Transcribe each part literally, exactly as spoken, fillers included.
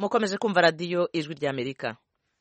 mukomeje kumva radiyo ijwi ry'Amerika.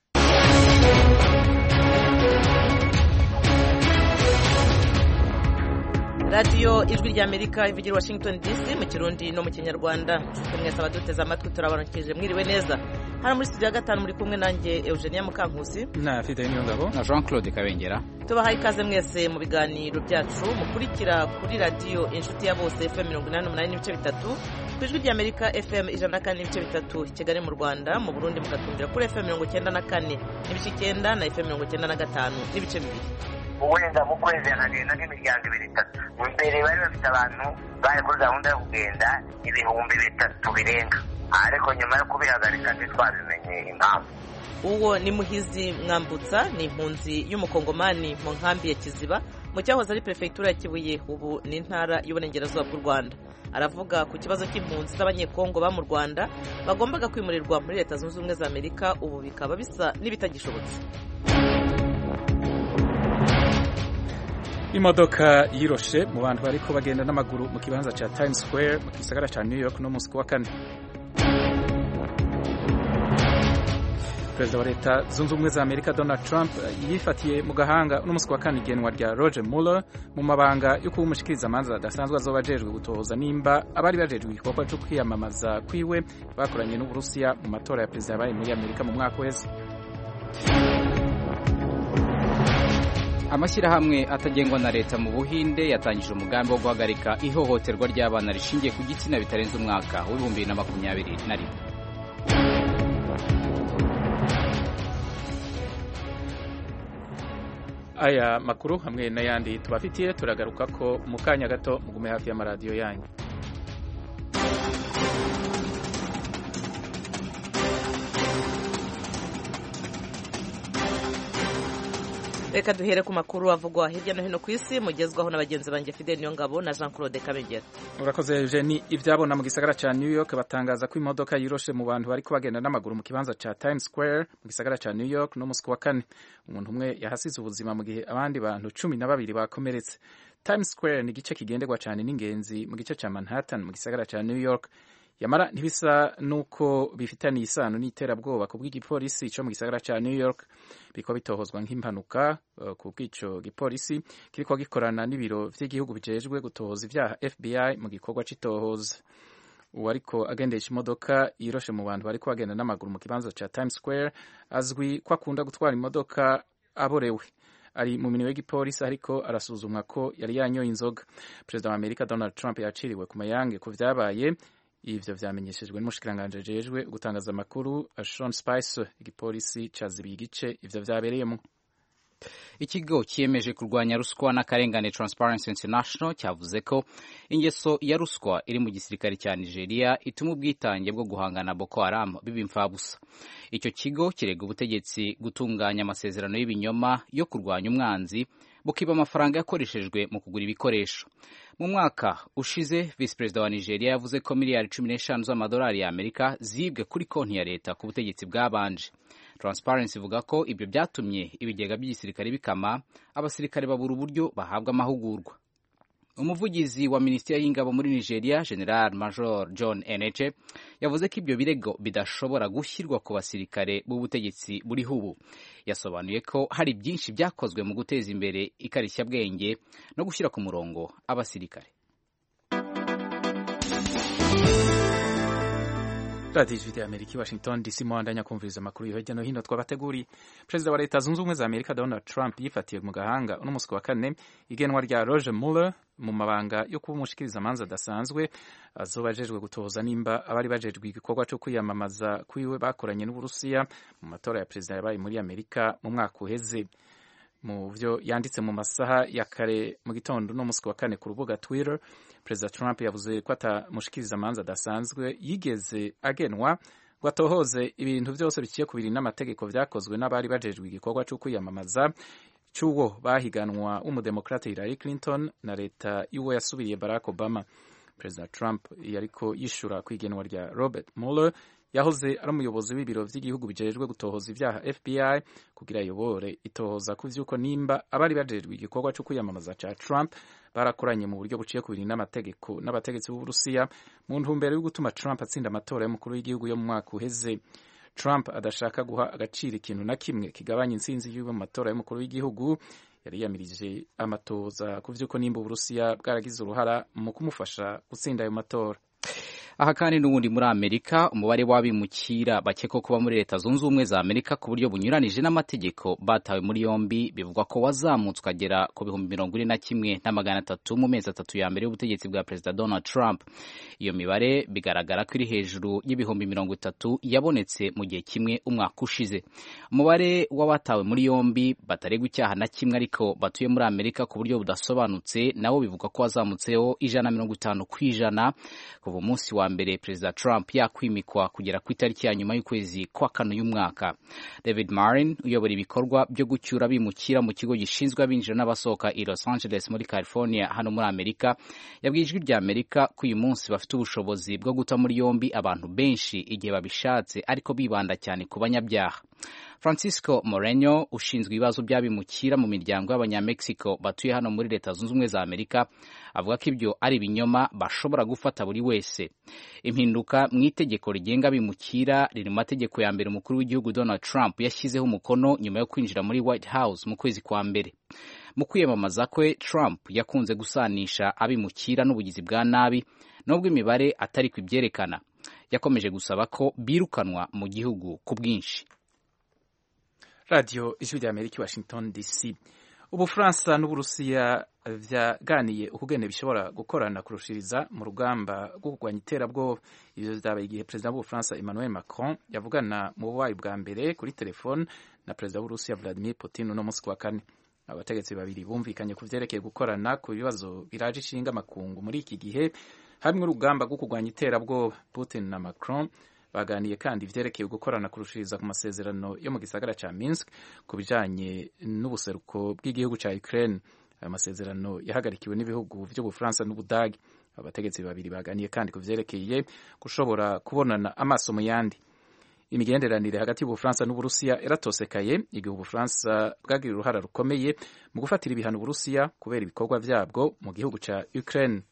radiyo ijwi ry'Amerika ivugira Washington D C mu kirundi no mu kinyarwanda. Nshuti mwese abaduteze amatwi turabaronkeje mwiriwe neza. Hano muri studio ya gatanu muri kumwe nanjye Eugenia Mukankusi na Fidel Niyongabo na Jean Claude Kabengera. Tubahaye ikaze mwese mu biganiro byacu mukurikira kuri radiyo inshuti ya bose F M mirongo inani n'umunani n'ibice bitatu, ku ijwi ry'Amerika F M ijana na kane n'ibice bitatu Kigali mu Rwanda, mu Burundi mukatumvira kuri F M mirongo icyenda na kane n'ibice icyenda na F M mirongo icyenda na gatanu n'ibice bibiri. Uwenda mu kwezi akagenda nk'imiryango ibiri itatu. Mbere bari bafite abantu bari kuri gahunda yo kugenda ibihumbi bitatu birenga, ariko nyuma yo kubihagarika ntitwabimenye impamvu. Uwo ni Muhizi Mwambutsa, ni impunzi y'umukongomani mu nkambi ya Kiziba mu cyahoze ari prefectura ya Kibuye, ubu ni intara y'uburengerazuba bw'u Rwanda. Aravuga ku kibazo cy'impunzi z'abanyekongo ba mu Rwanda bagombaga kwimurirwa muri Leta Zunze Ubumwe za Amerika, ubu bikaba bisa n'ibitagishobotse. Imodoka yiroshe mu bantu bariko bagenda n'amaguru mu kibanza ca Times Square mu gisagara ca New York no munsi wa kane. Perezida wa Leta Zunze Ubumwe za Amerika Donald Trump yifatiye mu gahanga no munsi wa kane igenwa rya Roger Mueller mu mabanga yo kuba umushikiriza amanza adasanzwe azoba ajejwe gutohoza nimba abari bajejwe igikorwa cyo kwiyamamaza kwiwe bakoranye n'Uburusiya mu matora ya perezida yabaye muri Amerika mu mwaka wese. Amashyirahamwe atagengwa na leta mu Buhinde yatangije umugambi wo guhagarika ihohoterwa ry'abana rishingiye ku gitsina bitarenze umwaka w'ibihumbi bibiri na makumyabiri na rimwe. Aya makuru hamwe n'ayandi tubafitiye turagaruka ko mu kanya gato, mugume hafi y'amaradiyo yanyu. Reka duhere ku makuru avugwa hirya no hino ku isi mugezwaho na bagenzi banjye Fidel Niyongabo na Jean Claude Kabengera. Urakoze Eugenie. Ivyabona mu gisagara ca New York batangaza ko imodoka yiroshe mu bantu bari kubagenda n'amaguru mu kibanza ca Times Square mu gisagara ca New York no musi wa kane. Umuntu umwe yahasize ubuzima mu gihe abandi bantu cumi na babiri bakomeretse. Times Square ni igice kigendegwa cyane n'ingenzi mu gice ca Manhattan mu gisagara ca New York. Yamara ntibisa nuko bifitaniye isano n'iterabwoba ku bw'igipolisi cyo mu gisagara ca New York, biko bitohozwa nk'impanuka uh, ku bw'ico gipolisi kiriko gikorana n'ibiro vy'igihugu bijejwe gutohoza ivyaha F B I mu gikorwa c'itohoza. Uwariko agendesha imodoka yiroshe mu bantu bariko bagenda n'amaguru mu kibanza ca Times Square azwi ko akunda gutwara imodoka aborewe. Ari mu minwe y'igipolisi ariko arasuzumwa ko yari yanyoye inzoga. Perezida wa Amerika Donald Trump yaciriwe ku mayange ku vyabaye. Ivyo vyamenyeshejwe n'umushikiranganje ajejwe gutangaza amakuru Sean Spicer. Igipolisi cazibiye igice ivyo vyabereyemo. Ikigo kiyemeje kurwanya ruswa n'akarengane Transparency International cyavuze ko ingeso ya ruswa iri mu gisirikare cya Nigeria ituma ubwitange bwo guhangana Boko Haram biba imfabusa. Icyo kigo kirega ubutegetsi gutunganya amasezerano y'ibinyoma yo kurwanya umwanzi bukiba amafaranga yakoreshejwe mu kugura ibikoresho. Mu mwaka ushize Vice President wa Nigeria yavuze ko miliyari cumi n'eshanu z'amadolari ya Amerika zibwe kuri konti ya leta ku butegetsi bwabanje. Transparency ivuga ko ibyo byatumye ibigega by'igisirikare bikama, abasirikare babura uburyo bahabwa amahugurwa. Umuvugizi wa Minisiteri y'Ingabo muri Nigeria, General Major John Eneche, yavuze ko ibyo birego bidashobora gushyirwa ku basirikare b'ubutegetsi buri hubu. Yasobanuye ko hari byinshi byakozwe mu guteza imbere ikarishyabwenge no gushyira ku murongo abasirikare. Radio Ijwi ry'Amerika Washington D C muhandanya kumviriza amakuru yo hirya no hino twabateguriye. Perezida wa Leta Zunze Ubumwe za Amerika Donald Trump yifatiye mu gahanga uno musi wa kane igenwa rya Roger Mueller mu mabanga yo kuba umushikiriza amanza adasanzwe azoba ajejwe gutohoza nimba abari bajejwe igikorwa cyo kwiyamamaza kwiwe bakoranye n'Uburusiya mu matora ya perezida yabaye muri Amerika mu mwaka uheze. Mu vyo yanditse mu masaha ya kare mu gitondo no musi wa kane ku rubuga Twitter, Perezida Trump yavuze ko atamushikiriza amanza adasanzwe yigeze agenwa ngo atohoze ibintu byose bikiye ku biri n'amategeko vyakozwe n'abari bajejwe igikorwa cyo kwiyamamaza cy'uwo bahiganwa w'umudemokrate Hillary Clinton na leta y'uwo yasubiriye Barack Obama. Perezida Trump yariko yishura kwigenwa rya Robert Mueller yahoze ari umuyobozi w'ibiro vy'igihugu bijejwe gutohoza ivyaha F B I kugira ayobore itohoza ku vy'uko nimba abari bajejwe igikorwa co kwiyamamaza ca Trump barakoranye mu buryo buciye kubiri n'amategeko n'abategetsi b'Uburusiya mu ntumbero yo gutuma Trump atsinda amatora y'umukuru w'igihugu yo mu mwaka uheze. Trump adashaka guha agaciro ikintu na kimwe kigabanya intsinzi yiwe mu matora y'umukuru w'igihugu, yari yamirije amatoza ku vy'uko nimba Uburusiya bwaragize uruhara mu kumufasha gutsinda ayo matora. Aha kandi n'ubundi muri Amerika umubare w'abimukira bakekwa kuba muri Leta Zunze Ubumwe za Amerika ku buryo bunyuranije n'amategeko batawe muri yombi bivugwa ko wazamutswe agera ku bihumbi mirongo ine na kimwe na magana atatu mu mezi atatu ya mbere y'ubutegetsi bwa Perezida Donald Trump. Iyo mibare bigaragara ko iri hejuru y'ibihumbi mirongo itatu yabonetse mu gihe kimwe umwaka ushize. Umubare w'abatawe muri yombi bataregwa icyaha na kimwe ariko batuye muri Amerika ku buryo budasobanutse nawo bivugwa ko wazamutseho ijana na mirongo itanu kw'ijana kuva umunsi wa mbere Perezida Trump yakwimikwa kugera ku itariki ya nyuma y'ukwezi kwa kane y'umwaka. David Marin uyobora ibikorwa byo gucyura bimukira mu kigo gishinzwe abinjira n'abasohoka i Los Angeles muri California hano muri Amerika yabwiye ijwi rya Amerika ko uyu munsi bafite ubushobozi bwo guta muri yombi abantu benshi igihe babishatse ariko bibanda cyane ku banyabyaha. Francisco Moreno ushinzwe ibibazo by'abimukira mu miryango y'Abanyamexico batuye hano muri Leta Zunze Ubumwe za Amerika avuga ko ibyo ari ibinyoma bashobora gufata buri wese. Impinduka mu itegeko rigenga abimukira riri mu mategeko ya mbere umukuru w'igihugu Donald Trump yashyizeho umukono nyuma yo kwinjira muri White House mu kwezi kwa mbere. Mu kwiyamamaza kwe Trump yakunze gusanisha abimukira n'ubugizi bwa nabi nubwo imibare atari kwibyerekana. Yakomeje gusaba ko birukanwa mu gihugu ku bwinshi. Radio Ijwi rya Amerika Washington D C. Ubufaransa n'Uburusiya vyaganiye ukugene bishobora gukorana kurushiriza mu rugamba rwo kurwanya iterabwoba. Ivyo vyabaye igihe Perezida w'Ubufaransa Emmanuel Macron yavugana mu bubayi bwa mbere kuri telefone na Perezida w'Uburusiya Vladimir Putin uno munsi wa kane. Abategetsi babiri bumvikanye ku vyerekeye gukorana ku bibazo biraje ishinga amakungu muri iki gihe hamwe urugamba rwo kurwanya iterabwoba. Putin na Macron baganiye kandi ivyerekeye gukorana kurushiriza ku masezerano yo mu gisagara ca Minsk ku bijanye n'ubuseruko bw'igihugu ca Ukraine. Ayo masezerano yahagarikiwe n'ibihugu vy'Ubufaransa n'Ubudagi. Abategetsi babiri baganiye kandi ku vyerekeye gushobora kubonana amaso mu yandi. Imigenderanire hagati y'Ubufaransa n'Uburusiya iratosekaye igihe Ubufaransa bwagira uruhara rukomeye mu gufatira ibihano Uburusiya kubera ibikorwa vyabwo mu gihugu ca Ukraine.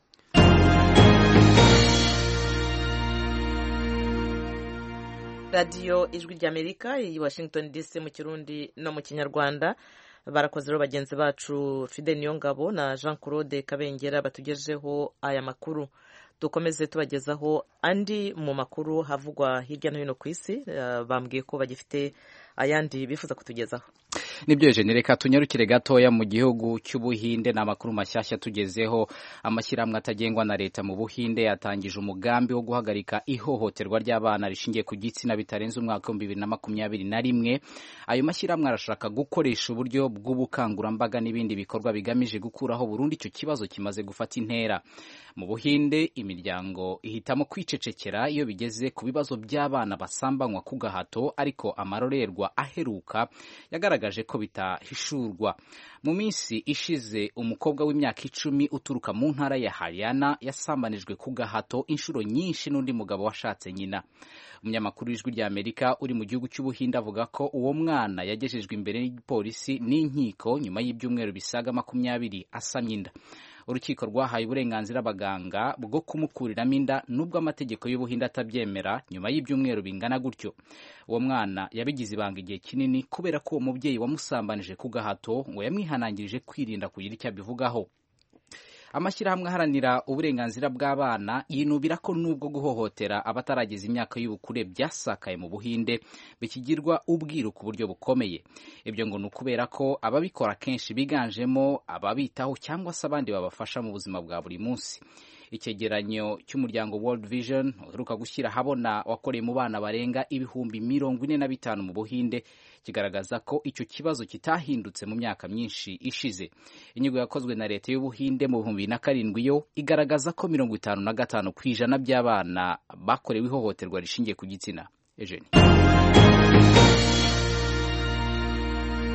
Radio Ijwi ry'Amerika i Washington D C mu Kirundi no mu Kinyarwanda. Barakoze rero bagenzi bacu Fidel Niyongabo na Jean Claude Kabengera batugejeho aya makuru. Dukomeze tubagezaho andi mu makuru havugwa hirya no hino ku isi. Uh, bambwiye ko bagifite ayandi bifuza kutugezaho. Nibyo genereka tunyarukire gatoya mu gihugu cy'Ubuhinde na makuru mashyashya tugezeho. Amashyirahamwe atagengwa na leta mu Buhinde yatangije umugambi wo guhagarika ihohoterwa ry'abana rishingiye ku gitsina bitarenze umwaka wa bibiri na makumyabiri na rimwe. Ayo mashyirahamwe arashaka gukoresha uburyo bw'ubukangurambaga n'ibindi bikorwa bigamije gukuraho burundu icyo kibazo kimaze gufata intera. Mu Buhinde imiryango ihitamo kwicecekera iyo bigeze ku bibazo by'abana basambanywa ku gahato, ariko amarorerwa aheruka yagaragaje ko bitahishurwa. Mu minsi ishize umukobwa w'imyaka icumi uturuka mu ntara ya Haryana yasambanijwe ku gahato inshuro nyinshi n'undi mugabo washatse nyina. Umunyamakuru w'Ijwi ry'Amerika uri mu gihugu cy'Ubuhinde avuga ko uwo mwana yagejejwe imbere y'ipolisi n'inkiko nyuma y'ibyumweru bisaga makumyabiri asamye inda. Urukiko rwahaye uburenganzira abaganga bwo kumukuriramo inda nubwo amategeko y'Ubuhinde atabyemera. Nyuma y'ibyumweru bingana gutyo uwo mwana yabigize ibanga igihe kinini kubera ko uwo mubyeyi wamusambanije ku gahato ngo yamwihanangirije kwirinda kugira icyo abivugaho. Amashyirahamwe aharanira uburenganzira bw'abana yinubira ko nubwo guhohotera abatarageza imyaka y'ubukure byasakaye mu Buhinde bikigirwa ubwiru ku buryo bukomeye. Ibyo ngo ni ukubera ko ababikora kenshi biganjemo ababitaho cyangwa se abandi babafasha mu buzima bwa buri munsi. Icyegeranyo cy'umuryango World Vision uheruka gushyira habona wakoreye mu bana barenga ibihumbi mirongo ine na bitanu mu Buhinde kigaragaza ko icyo kibazo kitahindutse mu myaka myinshi ishize. Inyigo yakozwe na leta y'Ubuhinde mu bihumbi bibiri na karindwi yo igaragaza ko mirongo itanu na gatanu ku ijana by'abana bakorewe ihohoterwa rishingiye ku gitsina. Eugene.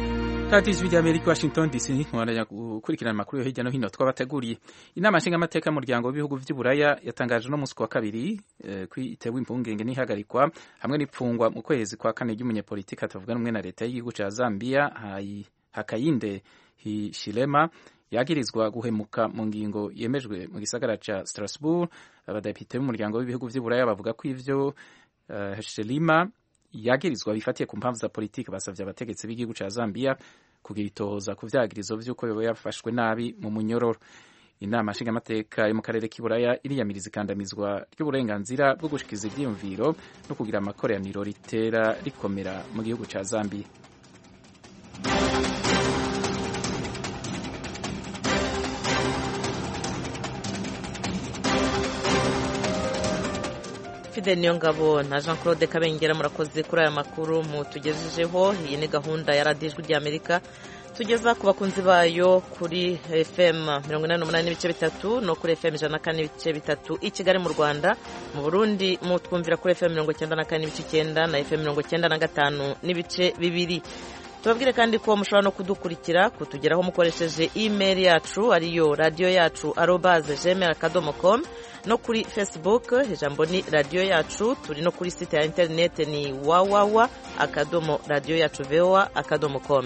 radiyo ijwi ry'Amerika Washington D C ntiwarajya gukurikirana amakuru yo hirya no hino twabateguriye. Inama nshingamateka y'umuryango w'ibihugu by'Uburaya yatangaje no munsi wa kabiri eh, ko itewe impungenge n'ihagarikwa hamwe n'ipfungwa mu kwezi kwa kane ry'umunyepolitiki atavuga rumwe na leta y'igihugu ca Zambia Hakainde Hichilema yagirizwa guhemuka mu ngingo yemejwe mu gisagara ca Strasbourg. Abadepite b'umuryango w'ibihugu by'Uburaya bavuga ko ivyo uh, Hichilema yagirizwa bifatiye ku mpamvu za politiki. Basavye abategetsi b'igihugu ca Zambia kugira itohoza ku vyagirizo vy'uko yoba yafashwe nabi mu munyororo. Inama nshingamateka yo mu karere k'Iburaya iriyamiriza ikandamizwa ry'uburenganzira bwo gushikiza ivyiyumviro no kugira amakoraniro ritera rikomera mu gihugu ca Zambia. Fidel Niyongabo na Jean Claude Kabengera murakoze kuri aya makuru mutugejejeho. Iyi ni gahunda ya radiyo ijwi ry'Amerika tugeza ku bakunzi bayo kuri F M mirongo inani n'umunani n'ibice bitatu no kuri F M ijana na kane n'ibice bitatu i Kigali mu Rwanda. Mu Burundi mutwumvira kuri F M mirongo icyenda na kane n'ibice icyenda na F M mirongo icyenda na gatanu n'ibice bibiri. Tubabwire kandi ko mushobora no kudukurikira kutugeraho mukoresheje email yacu ariyo radio yacu arobase gmail akadomo com no kuri Facebook ijambo ni radio yacu. Turi no kuri site ya internet ni www akadomo radio yacu voa akadomo com.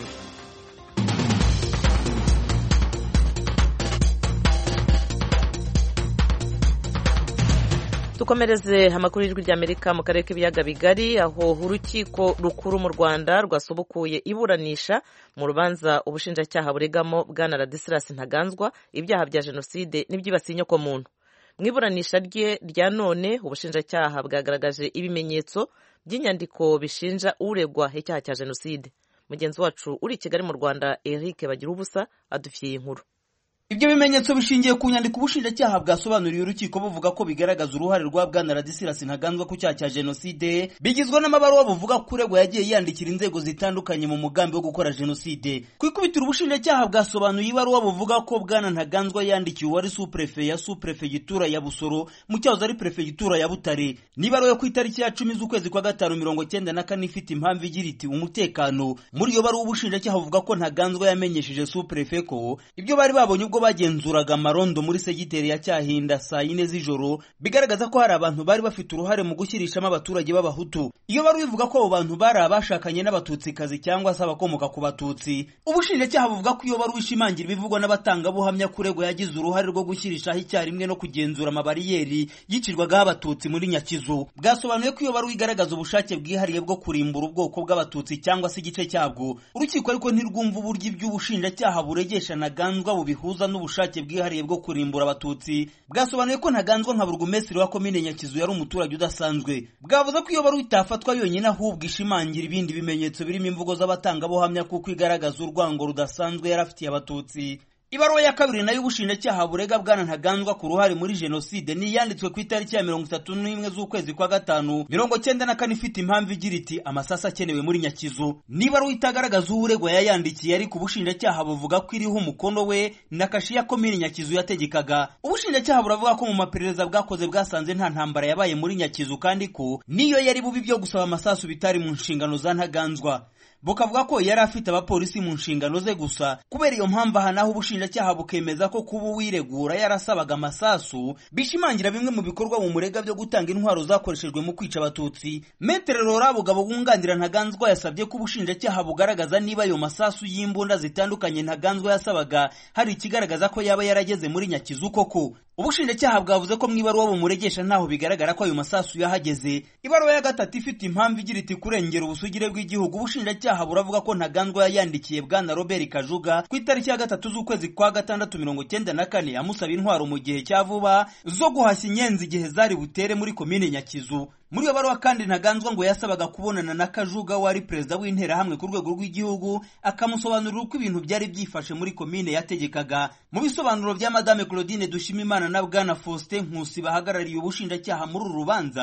Tukomereze amakuru y'ijwi ry'Amerika mu karere k'ibiyaga bigari, aho urukiko rukuru mu Rwanda rwasubukuye iburanisha mu rubanza ubushinjacyaha buregamo bwana Ladislas Ntaganzwa ibyaha bya jenoside n'ibyibasiye inyokomuntu. Mu iburanisha rye rya none ubushinjacyaha bwagaragaje ibimenyetso by'inyandiko bishinja uregwa icyaha cya jenoside. Mugenzi wacu uri i Kigali mu Rwanda Eric Bagirubusa adufiye inkuru. Ibyo bimenyetso bishingiye ku nyandiko ubushinjacyaha bwasobanuriye urukiko buvuga ko bigaragaza uruhare rwa bwana Ladislas Ntaganzwa ku cyaha cya jenoside, bigizwe n'amabaruwa buvuga ko uregwa yagiye yandikira inzego zitandukanye mu mugambi wo gukora jenoside. Ku ikubitiro ubushinjacyaha bwasobanuye ibaruwa buvuga ko bwana Ntaganzwa yandikiye uwari sous-prefet ya sous-prefegitura ya Busoro mu cyahoze ari prefegitura ya Butare. Nibaruwa yo ku itariki ya cumi z'ukwezi kwa gatanu mirongo cyenda na kane ifite impamvu igira iti umutekano. Muri iyo baruwa ubushinjacyaha buvuga ko Ntaganzwa yamenyesheje sous-prefet ko ibyo bari babonye ubwo bagenzuraga amarondo muri segiteri ya Cyahinda saa yine z'ijoro bigaragaza ko hari abantu bari bafite uruhare mu gushyirishamo abaturage b'abahutu. Iyo baruwa ivuga ko abo bantu bari abashakanye n'abatutsikazi cyangwa se abakomoka ku batutsi. Ubushinjacyaha buvuga ko iyo baruwa ishimangira ibivugwa n'abatangabuhamya kuregwa yagize uruhare rwo gushyirishaho icyarimwe no kugenzura amabariyeri yicirwagaho abatutsi muri Nyakizu. Bwasobanuye ko iyo baruwa igaragaza ubushake bwihariye bwo kurimbura ubwoko bw'abatutsi cyangwa se igice cyabwo. Urukiko ariko ntirwumva uburyo iby'ubushinjacyaha buregesha Ntaganzwa bubihuza n'ubushake bwihariye bwo kurimbura abatutsi. Bwasobanuye ko Ntaganzwa nka burugumesitiri wa komine Nyakizu yari umuturage udasanzwe. Bwavuze ko iyo baruwa itafatwa yonyine ahubwo ishimangira ibindi bimenyetso birimo imvugo z'abatangabuhamya kuko igaragaza urwango rudasanzwe yarafitiye abatutsi. Ibaruwa ya kabiri nayo ubushinjacyaha burega bwana Ntaganzwa ku ruhare muri jenoside ni yanditswe ku itariki ya mirongo itatu n'imwe z'ukwezi kwa gatanu mirongo cyenda na kane ifite impamvu igira iti amasasa akenewe muri Nyakizu. Nibaruwa itagaragaza uregwa yayandikiye ariko ubushinjacyaha buvuga ko iriho umukono we na kashi ya komine Nyakizu yategekaga. Ubushinjacyaha buravuga ko mu maperereza bwakoze bwasanze nta ntambara yabaye muri Nyakizu kandi ko niyo yari bubi byo gusaba amasasu bitari mu nshingano za Ntaganzwa. Bukavuga ko yari afite abapolisi mu nshingano ze gusa. Kubera iyo mpamvu aha naho ubushinjacyaha bukemeza ko kuba uwiregura yarasabaga amasasu bishimangira bimwe mu bikorwa mu murega byo gutanga intwaro zakoreshejwe mu kwica abatutsi. Maître Laurent Bugabo wunganira Ntaganzwa yasabye ko ubushinjacyaha bugaragaza niba ayo masasu y'imbunda zitandukanye Ntaganzwa yasabaga hari ikigaragaza ko yaba yarageze muri Nyakizu koko. Ubushinjacyaha bwavuze ko mwibaruwa bumuregesha ntaho bigaragara ko ayo masasu yahageze. Ibaruwa ya gatatu ifite impamvu igira iti kurengera ubusugire bw'igihugu ubushinjacyaha buravuga ko Ntaganzwa yayandikiye bwana Robert Kajuga ku itariki ya gatatu z'ukwezi kwa gatandatu mirongo cyenda na kane amusaba intwaro mu gihe cya vuba zo guhashya inyenzi igihe zari butere muri komine Nyakizu. Muri iyo baruwa kandi Ntaganzwa ngo yasabaga kubonana na Kajuga wari perezida w'intera hamwe ku rwego rw'igihugu akamusobanurira uko ibintu byari byifashe muri komine yategekaga. Mu bisobanuro bya Madame Claudine Dushimimana na bwana Faustin Nkusi bahagarariye ubushinjacyaha muri uru rubanza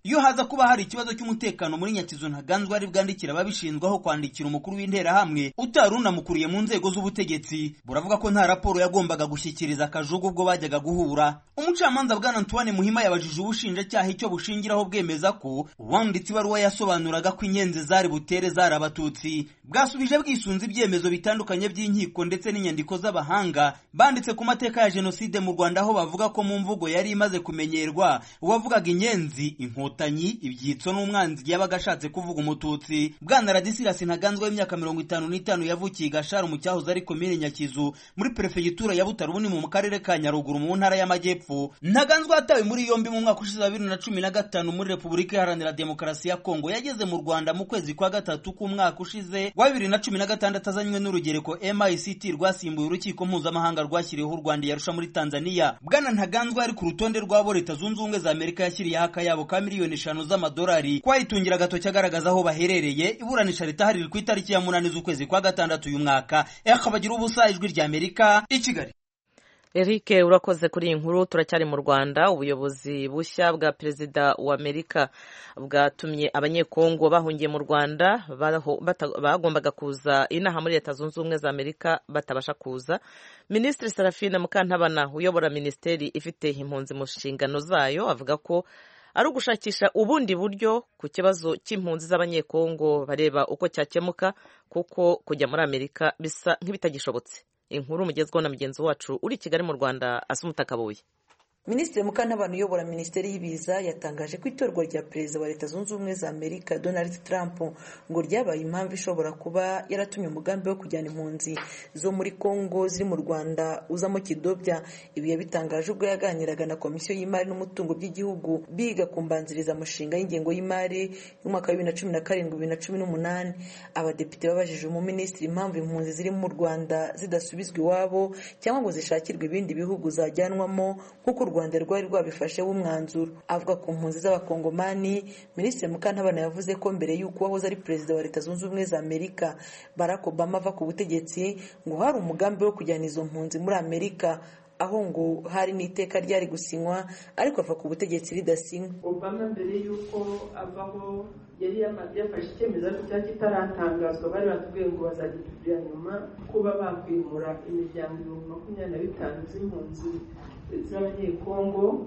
iyo haza kuba hari ikibazo cy'umutekano muri Nyakizu Ntaganzwa ari bwandikira ababishinzwe aho kwandikira umukuru w'interahamwe utari unamukuriye mu nzego z'ubutegetsi. Buravuga ko nta raporo yagombaga gushyikiriza Kajugu ubwo bajyaga guhura. Umucamanza Bwana Antoine Muhima yabajije ubushinjacyaha icyo bushingiraho bwemeza ko uwanditse ibaruwa yasobanuraga ko inyenzi zari butere zari abatutsi. Bwasubije bwisunze ibyemezo bitandukanye by'inkiko ndetse n'inyandiko z'abahanga banditse ku mateka ya jenoside mu Rwanda, aho bavuga ko mu mvugo yari imaze kumenyerwa uwavugaga inyenzi, inkotanyi, ibyitso n'umwanzi yabaga ashatse kuvuga umututsi. Bwana Ladislas Ntaganzwa w'imyaka mirongo itanu n'itanu yavukiye Gashara mu cyahoze ari komine Nyakizu muri perefegitura ya Butare ubuni mu karere ka Nyaruguru mu ntara y'Amajyepfo. Ntaganzwa yatawe muri yombi mu mwaka ushize wa bibiri na cumi na gatanu muri Repubulika Iharanira Demokarasi ya Kongo. Yageze mu Rwanda mu kwezi kwa gatatu k'umwaka ushize wa bibiri na cumi na gatandatu azanywe n'urugereko M I C T rwasimbuye urukiko mpuzamahanga rwashyiriweho u Rwanda yarusha muri Tanzania. Bwana Ntaganzwa ari ku rutonde rw'abo Leta Zunze Ubumwe za Amerika yashyiriyeho akayabo ka miliyoni eshanu z'amadolari kwayitungira agatoki agaragaza aho baherereye. Iburanisha ritahari ku itariki ya munani z'ukwezi kwa gatandatu uyu mwaka. Akabagira ubusa, Ijwi rya Amerika, i Kigali. Eric, urakoze kuri iyi nkuru. Turacyari mu Rwanda. Ubuyobozi bushya bwa perezida wa Amerika bwatumye abanyekongo bahungiye mu Rwanda bagombaga kuza inaha muri Leta Zunze Ubumwe za Amerika batabasha kuza. Minisitiri Serafina Mukantabana uyobora minisiteri ifite impunzi mu nshingano zayo avuga ko ari ugushakisha ubundi buryo ku kibazo cy'impunzi z'abanyekongo bareba uko cyakemuka, kuko kujya muri Amerika bisa nk'ibitagishobotse. Inkuru mugezweho na mugenzi wacu uri Kigali mu Rwanda, Asumuta Kabuye. Minisitiri Mukantabana uyobora Minisiteri y'Ibiza yatangaje ko itorwa rya Perezida wa Leta Zunze Ubumwe za Amerika Donald Trump ngo ryabaye impamvu ishobora kuba yaratumye umugambi wo kujyana impunzi zo muri Kongo ziri mu Rwanda uzamo kidobya. Ibi yabitangaje ubwo yaganiraga na Komisiyo y'Imari n'Umutungo by'igihugu biga kumbanziriza amushinga y'ingengo y'imari y'umwaka wa bibiri na cumi na karindwi bibiri na cumi n'umunani. Abadepite babajije umuminisitiri impamvu impunzi ziri mu Rwanda zidasubizwa iwabo cyangwa ngo zishakirwe ibindi bihugu zajyanwamo nk'uko Rwanda rwari rwabifasheho umwanzuro. Avuga ku mpunzi z'abakongomani, Minisitiri Mukantabana yavuze ko mbere y'uko wahoze ari Perezida wa Leta Zunze Ubumwe za Amerika Barack Obama ava ku butegetsi ngo hari umugambi wo kujyana izo mpunzi muri Amerika, aho ngo hari n'iteka ryari gusinywa ariko ava ku butegetsi ridasinywa. Obama mbere y'uko avaho yari yafashe icyemezo ariko cyari kitaratangazwa, bari batubwiye ngo bazagitubwira nyuma kuba bakwimura imiryango ibihumbi makumyabiri na bitanu z'impunzi z'abanyekongo.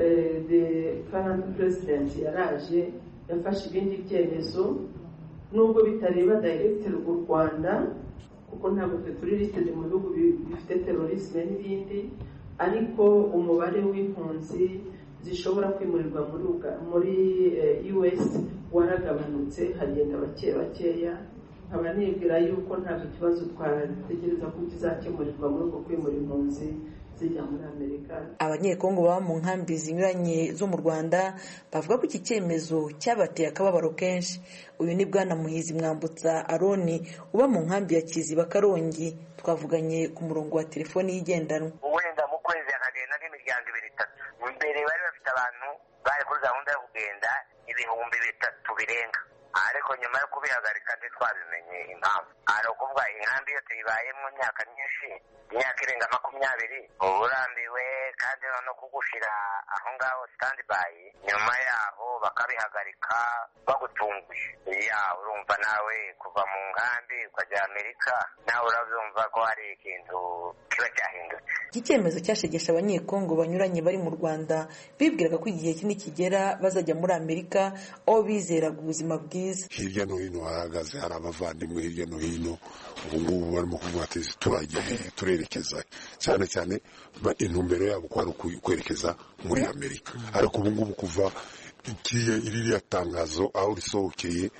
The current president yaraje yafashe ibindi byemezo nubwo bitareba directly u Rwanda kuko ntabwo turi listed mu bihugu bifite terrorisme n'ibindi, ariko umubare w'impunzi zishobora kwimurirwa muri muri U S waragabanutse, hagenda bake bakeya. Nkaba nibwira yuko ntabwo ikibazo twategereza ko kizakemurirwa muri uko kwimura impunzi zijya muri Amerika. Abanyekongo baba mu nkambi zinyuranye zo mu Rwanda bavuga ko iki cyemezo cyabateye akababaro kenshi. Uyu ni Bwana Muhizi Mwambutsa Aroni uba mu nkambi ya Kiziba Karongi, twavuganye ku murongo wa telefoni yigendanwa. Wenda mu kwezi akagenda n'imiryango ibiri itatu. Mbere bari bafite abantu bari kuri gahunda yo kugenda ibihumbi bitatu birenga, ariko nyuma yo kubihagarika ntitwabimenye impamvu. Ari ukuvuga inkambi iyo tuyibayemo imyaka myinshi, imyaka irenga makumyabiri, uburambiwe kandi no kugushira aho ngaho standby, nyuma yaho bakabihagarika bagutunguye. Ya urumva nawe kuva mu nkambi ukajya Amerika, nawe urabyumva ko hari ikintu kiba cyahindutse. Iki cyemezo cyashegesha abanyekongo banyuranye bari mu Rwanda bibwiraga ko igihe kini kigera bazajya muri Amerika aho bizeraga ubuzima bwiza. Hirya no hino haragaze hari abavandimwe hirya no hino, ubu ngubu barimo kuvuga ati turajya turerekeza cyane cyane intumbero yabo ko ari kwerekeza muri Amerika. Ariko ubu ngubu kuva ikiye iriya tangazo aho risohokeye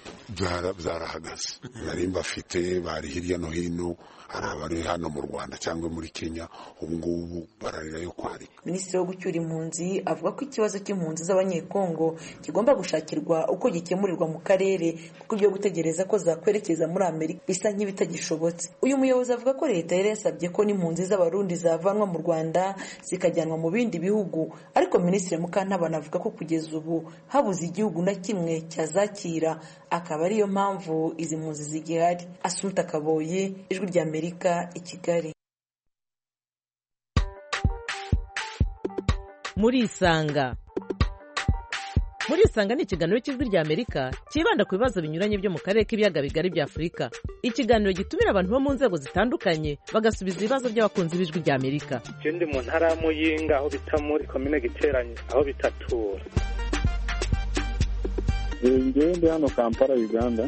byarahagaze. Nari mbafite bari hirya no hino, hari abari hano mu Rwanda cyangwa muri Kenya, ubu ngubu bararira yo kwari. Minisitiri wo gucyura impunzi avuga ko ikibazo cy'impunzi z'abanyekongo kigomba gushakirwa uko gikemurirwa mu karere, kuko ibyo gutegereza ko zakwerekeza muri Amerika bisa nk'ibitagishobotse. Uyu muyobozi avuga ko leta yari yasabye ko n'impunzi z'abarundi zavanwa mu Rwanda zikajyanwa mu bindi bihugu, ariko Minisitiri Mukantabana avuga ko kugeza ubu habuze igihugu na kimwe cyazakira, akaba ariyo mpamvu izi mpunzi zigihari. Asumuta Kaboye, Ijwi rya Amerika, i Kigali. Muri Isanga. murisanga ni ikiganiro cy'ijwi rya Amerika cyibanda ku bibazo binyuranye byo mu karere k'ibiyaga bigari bya Afurika. Ikiganiro gitumira abantu bo mu nzego zitandukanye bagasubiza ibibazo by'abakunzi b'ijwi rya Amerika. Je ndi mu ntara ya Muyinga aho bita muri komine Giteranyi aho bitatura. Ngewe ndi hano Kampala Uganda.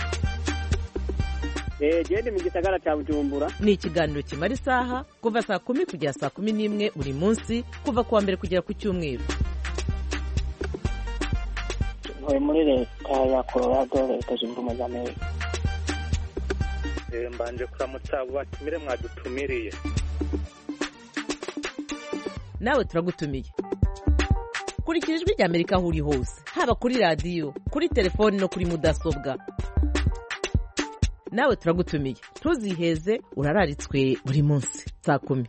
Eh je mu gisagara cya Bujumbura. Ni ikiganiro kimara isaha kuva saa kumi kugera saa kumi n'imwe buri munsi kuva kuwa mbere kugera ku cyumweru. Muri leta ya Colorado leta zunze ubumwe za Amerika. Eh mbanje kuramutsa abo batumire mwadutumiriye. Nawe turagutumiye. Kurikira ijwi rya Amerika aho uri hose, haba kuri radio, kuri telefone no kuri mudasobwa. Nawe turagutumiye. Ntuziheze urararitswe buri munsi saa kumi.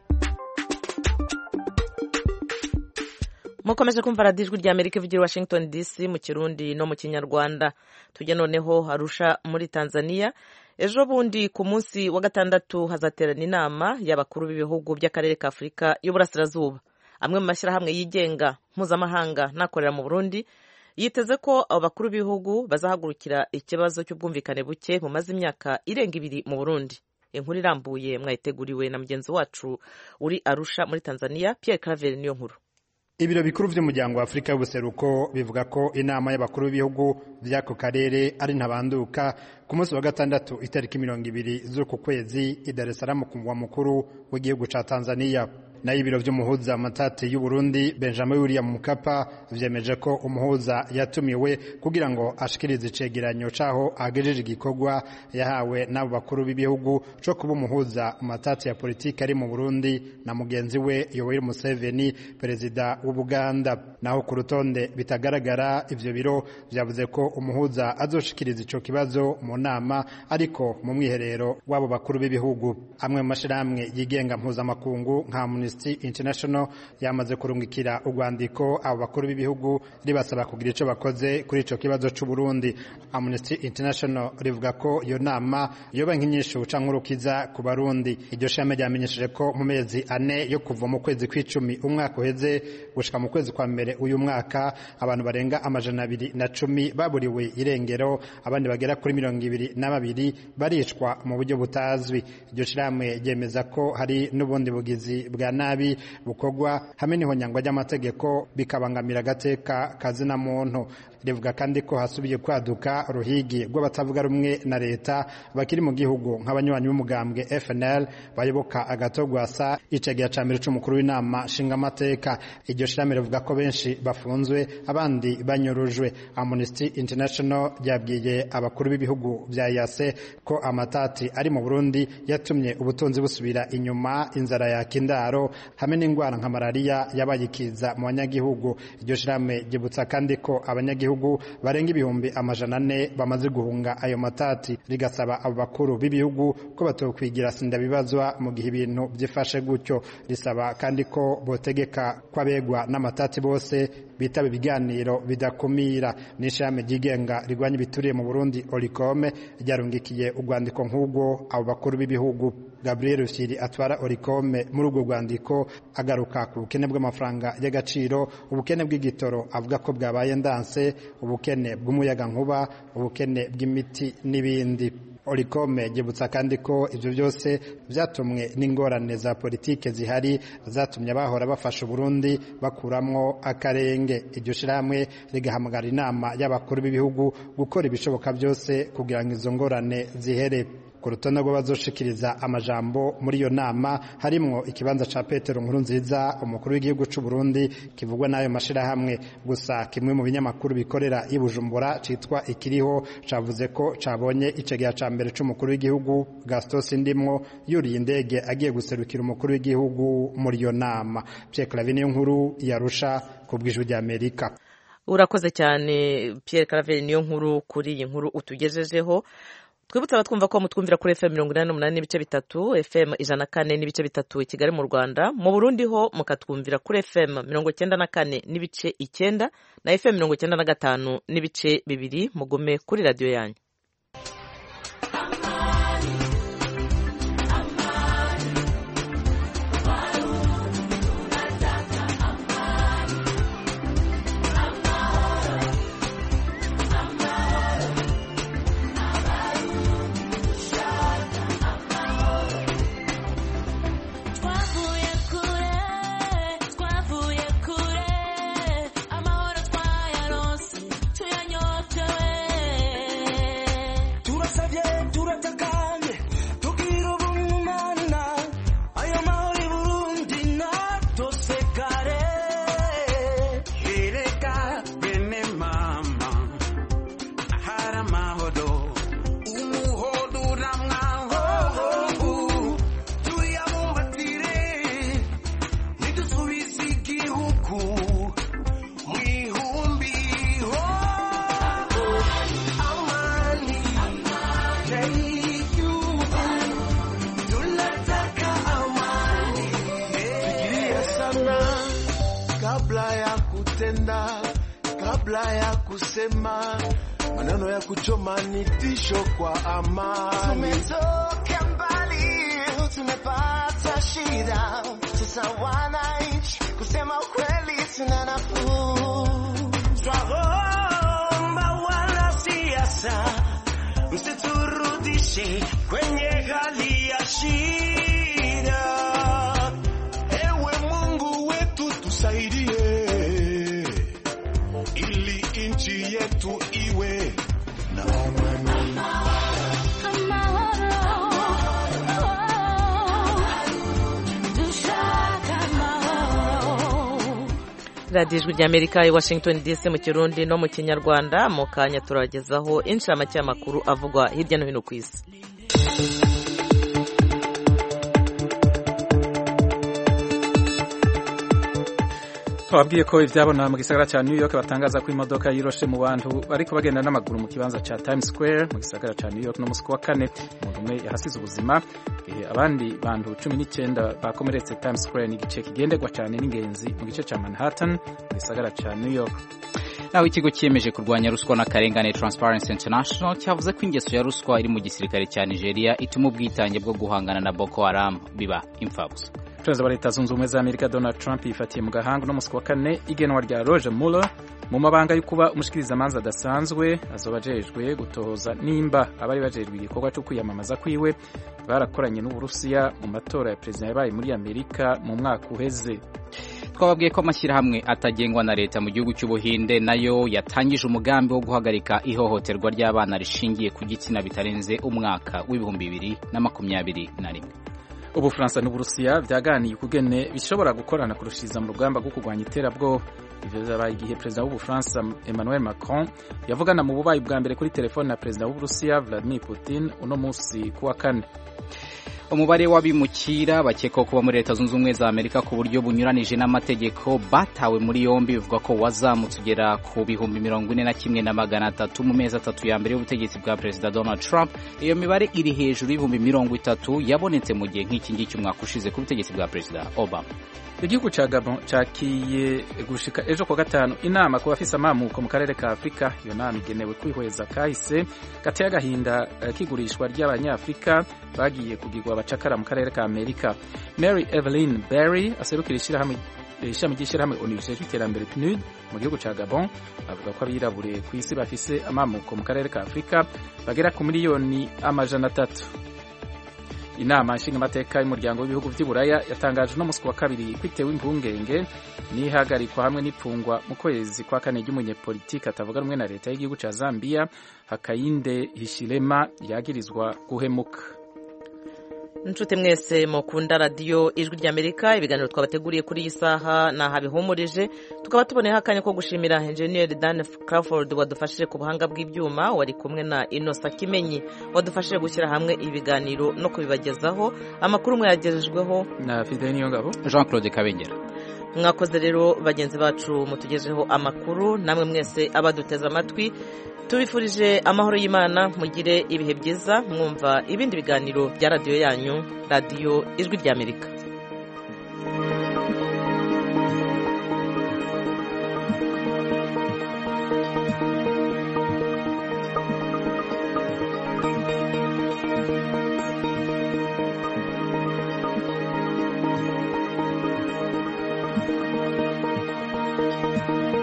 Mukomeje kumva radiyo ijwi rya Amerika ivugira Washington D C mu Kirundi no mu Kinyarwanda. Tujya noneho Arusha muri Tanzania. Ejo bundi ku munsi wa gatandatu hazaterana inama y'abakuru b'ibihugu by'akarere ka Afurika y'Uburasirazuba. Amwe mu mashyirahamwe yigenga mpuzamahanga n'akorera mu Burundi yiteze ko abo bakuru b'ibihugu bazahagurukira ikibazo cy'ubwumvikane buke mu maze imyaka irenga ibiri mu Burundi. Inkuru irambuye mwayiteguriwe na mugenzi wacu uri Arusha muri Tanzania, Pierre Claver niyo nkuru. Ibiro bikuru by'umuryango wa Afrika y'ubuseruko bivuga ko inama y'abakuru b'ibihugu by'ako karere ari ntabanduka ku munsi wa gatandatu itariki mirongo ibiri z'uku kwezi i Dar es Salaam ku mugwa mukuru w'igihugu ca Tanzania. Na ibiro vy'umuhuza matati y'u Burundi Benjamin William Mkapa vyemeje ko umuhuza yatumiwe kugira ngo ashikirize icegeranyo caho agejeje igikorwa yahawe n'abo bakuru b'ibihugu co kuba umuhuza matati ya politiki ari mu Burundi na mugenzi we Yoweri Museveni perezida w'u Buganda. Naho ku rutonde bitagaragara ivyo biro vyavuze ko umuhuza azoshikiriza ico kibazo mu nama ariko mu mwiherero w'abo bakuru b'ibihugu. Amwe mu mashirahamwe yigenga mpuzamakungu nka Amnesty International yamaze kurungikira urwandiko abo bakuru b'ibihugu ribasaba kugira ico bakoze kuri ico kibazo c'u Burundi. Amnesty International rivuga ko iyo nama yoba nk'inyishu canke urukiza ku Barundi. Iryo shame ryamenyesheje ko mu mezi ane yo kuva mu kwezi kw'icumi umwaka uheze gushika mu kwezi kwa mbere uyu mwaka abantu barenga amajana abiri na cumi baburiwe irengero, abandi bagera kuri mirongo ibiri na babiri baricwa mu buryo butazwi. Iryo shame ryemeza ko hari n'ubundi bugizi bwa nabi bukogwa hamwe n'ihonyangwa ry'amategeko bikabangamira agateka kazina muntu. Rivuga kandi ko hasubiye kwaduka ruhigi rw'abatavuga rumwe na leta bakiri mu gihugu nk'abanywanyi b'umugambwe F N L bayoboka agatogwasa icegeya ca mbere c'umukuru w'inama nshingamateka. Iryo shirame rivuga ko benshi bafunzwe abandi banyurujwe. Amnesty International yabwiye abakuru b'ibihugu vya E A C ko amatati ari mu Burundi yatumye ubutunzi busubira inyuma, inzara ya kindaro hamwe n'ingwara nka malaria yabayikiza mu banyagihugu. Iryo shirame gibutsa kandi ko abanyagihugu barenga ibihumbi amajana ane bamaze guhunga ayo matati, rigasaba abo bakuru b'ibihugu ko batokwigira sinda bibazwa mu gihe ibintu byifashe gutyo. Risaba kandi ko botegeka kwabegwa n'amatati bose bitaba ibiganiro bidakumira. N'ishame ryigenga rigwanya ibituriye mu Burundi Oricome ryarungikiye urwandiko nk'ubwo abo bakuru b'ibihugu. Gabriel Rufyiri atwara Oricome muri urwo rwandiko agaruka ku bukene bw'amafaranga y'agaciro, ubukene bw'igitoro avuga ko bwabaye ndanse, ubukene bw'umuyaga nkuba, ubukene bw'imiti n'ibindi. Oricome gibutsa kandi ko ivyo byose vyatumwe n'ingorane za politike zihari zatumye abahora bafasha Burundi bakuramwo akarenge. Iryo shiramwe rigahamagara inama y'abakuru b'ibihugu gukora ibishoboka byose kugira ngo izo ngorane zihere. Ku rutonde rw'abazoshikiriza amajambo muri iyo nama harimwo ikibanza ca Petero Nkurunziza umukuru w'igihugu c'u Burundi kivugwa n'ayo mashirahamwe. Gusa kimwe mu binyamakuru bikorera i Bujumbura citwa Ikiriho cavuze ko cabonye icegeya ca mbere c'umukuru w'igihugu Gaston Sindimwo yuriye indege agiye guserukira umukuru w'igihugu muri iyo nama. Pierre Claver niyo nkuru yarusha ku bw'ijwi rya Amerika. Urakoze cyane Pierre Claver niyo nkuru kuri iyi nkuru utugejejeho. Twibutsa abatwumva ko mutwumvira kuri F M mirongo inani n'umunani n'ibice bitatu, F M ijana na kane n'ibice bitatu i Kigali mu Rwanda. Mu Burundi ho mukatwumvira kuri F M mirongo cyenda na kane n'ibice icyenda na F M mirongo cyenda na gatanu n'ibice bibiri. Mugume kuri radio yanyu. kabla ya kutenda, kabla ya kusema, maneno ya kuchoma ni tisho kwa amani. Tumetoka mbali, tumepata shida, sasa wananchi kusema ukweli tuna nafuu. Twaomba wanasiasa msiturudishe kwenye hali ya shida. Ewe Mungu wetu tusaidie, ili nchi yetu iwe na amani. radiyo ijwi ry'amerika i washington dc mu kirundi no mu kinyarwanda. mu kanya turagezaho inshamake y'amakuru avugwa hirya no hino ku isi. twabwiye ko ibyabona mu gisagara cya New York batangaza ko imodoka yiroshe mu bantu bariko bagenda n'amaguru mu kibanza cya Times Square mu gisagara cya New York no musi wa kane. umuntu umwe yahasize ubuzima, igihe abandi bantu cumi n'icyenda bakomeretse. Times Square ni igice kigenderwa cyane n'ingenzi mu gice cya Manhattan mu gisagara cya New York. naho ikigo cyemeje kurwanya ruswa n'akarengane Transparency International cyavuze ko ingeso ya ruswa iri mu gisirikare cya Nigeria ituma ubwitange bwo guhangana na Boko Haram biba impfabusa. Perezida wa Leta Zunze Ubumwe za Amerika Donald Trump yifatiye mu gahanga no musi wa kane igenwa rya Roger Mueller mu mabanga yo kuba umushikirizamanza adasanzwe azoba ajejwe gutohoza nimba abari bajejwe igikorwa cyo kwiyamamaza kwiwe barakoranye n'Uburusiya mu matora ya perezida yabaye muri Amerika mu mwaka uheze. twababwiye ko amashyirahamwe atagengwa na leta mu gihugu cy'Ubuhinde nayo yatangije umugambi wo guhagarika ihohoterwa ry'abana rishingiye ku gitsina bitarenze umwaka w'ibihumbi bibiri na makumyabiri na rimwe. Ubufaransa n'Uburusiya byaganiye ukugene bishobora gukorana kurushiriza mu rugamba rwo kurwanya iterabwoba. Ivyo vyabaye igihe perezida w'Ubufaransa Emmanuel Macron yavugana mu bubayi bwa mbere kuri telefone na perezida w'Uburusiya Vladimir Putin uno musi kuwa kane. Umubare w'abimukira bakekwa kuba muri Leta Zunze Ubumwe za Amerika ku buryo bunyuranije n'amategeko batawe muri yombi bivuga ko wazamutse ugera ku bihumbi mirongo ine na kimwe na magana atatu mu mezi atatu ya mbere y'ubutegetsi bwa perezida Donald Trump. Iyo mibare iri hejuru y'ibihumbi mirongo itatu yabonetse mu gihe nk'iki ngiki umwaka ushize ku butegetsi bwa perezida Obama. Igihugu ca Gabon cakiye gushika ejo kwa gatanu inama ku bafise amamuko mu karere ka Afrika. Iyo nama igenewe kwihweza kahise gateye agahinda kigurishwa ry'abanyafrika bagiye kugirwa abacakara mu karere ka Amerika. Mary Evelyn Berry aserukira ishirahamwe ishami ry'ishirahamwe O N U rijejwe iterambere P N U D mu gihugu ca Gabon avuga ko abirabure ku isi bafise amamuko mu karere ka Afrika bagera ku miliyoni amajana atatu. Inama nshingamateka y'umuryango w'ibihugu vy'Iburaya yatangaje no musi wa kabiri kwitewe impungenge n'ihagarikwa hamwe n'ipfungwa mu kwezi kwa kane ry'umunyepolitiki atavuga rumwe na leta y'igihugu ca Zambia Hakainde Hichilema yagirizwa guhemuka. Nshuti mwese mukunda radiyo ijwi ry'Amerika, ibiganiro twabateguriye kuri iyi saha naha bihumurije. Tukaba tuboneyeho akanya ko gushimira Engineer Dan Crawford wadufashije ku buhanga bw'ibyuma, wari kumwe na Innocent Kimenyi wadufashije gushyira hamwe ibiganiro no kubibagezaho. Amakuru mwayagejejweho na Fidel Niyongabo, Jean Claude Kabengera. Mwakoze rero bagenzi bacu mutugejeho amakuru, namwe mwese abaduteza amatwi tubifurije amahoro y'Imana, mugire ibihe byiza mwumva ibindi biganiro bya radiyo yanyu, radiyo ijwi ry'Amerika. Thank you.